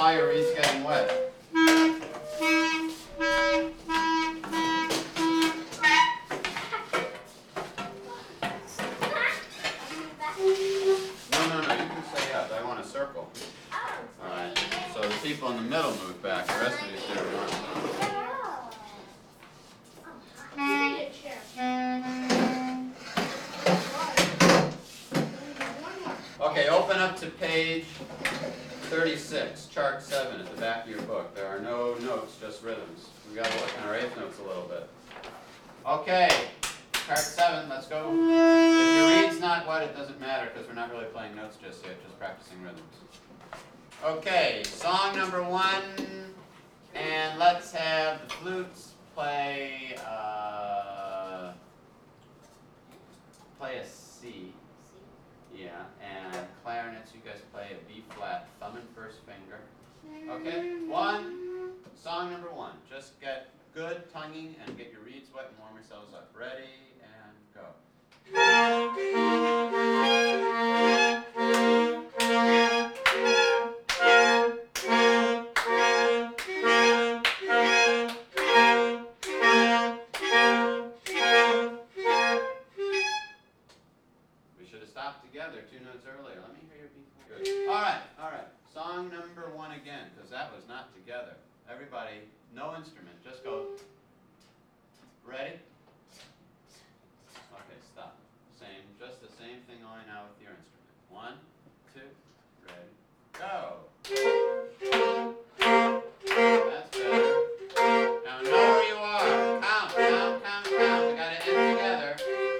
why your reed's getting wet. No, you can stay up. I want a circle. Alright, so the people in the middle move back. The rest of you stay around. Okay, open up to page 36, chart 7 at the back of your book. There are no notes, just rhythms. We've got to work on our eighth notes a little bit. Okay, chart 7, let's go. If your reed's not wet, it doesn't matter because we're not really playing notes just yet, just practicing rhythms. Okay, song number 1, and let's have the flutes play a C. Yeah, and clarinets, you guys play a B flat, thumb and first finger. Okay, song number 1. Just get good tonguing and get your reeds wet and warm yourselves up. Ready, and go. We should have stopped together 2 notes earlier. Let me hear your B flat. Good. All right. Song number 1 again, because that was not together. Everybody, no instrument, just go. Ready? Okay, stop. Just the same thing going now with your instrument. 1, 2, ready, go. That's better. Now know where you are. Count. We gotta end together.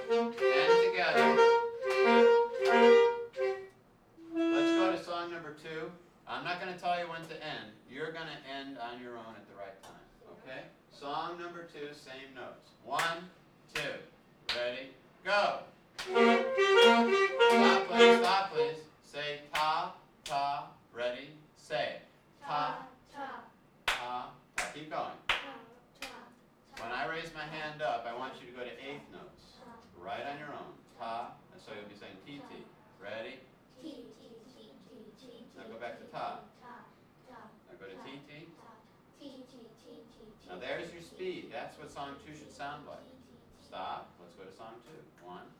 Let's go to song number 2. I'm not going to tell you when to end. You're going to end on your own at the right time. Okay? Song number 2, same notes. 1, 2. Ready? Go. Stop please. Say ta, ta. Ready? Say ta, ta. Keep going. When I raise my hand up, I want you to go to 8th notes. Right on your own. Ta. And so you'll be saying T. Ready? Now go back to ta. Now go to T. Now there's your speed. That's what song 2 should sound like. Stop. Let's go to song 2. 1,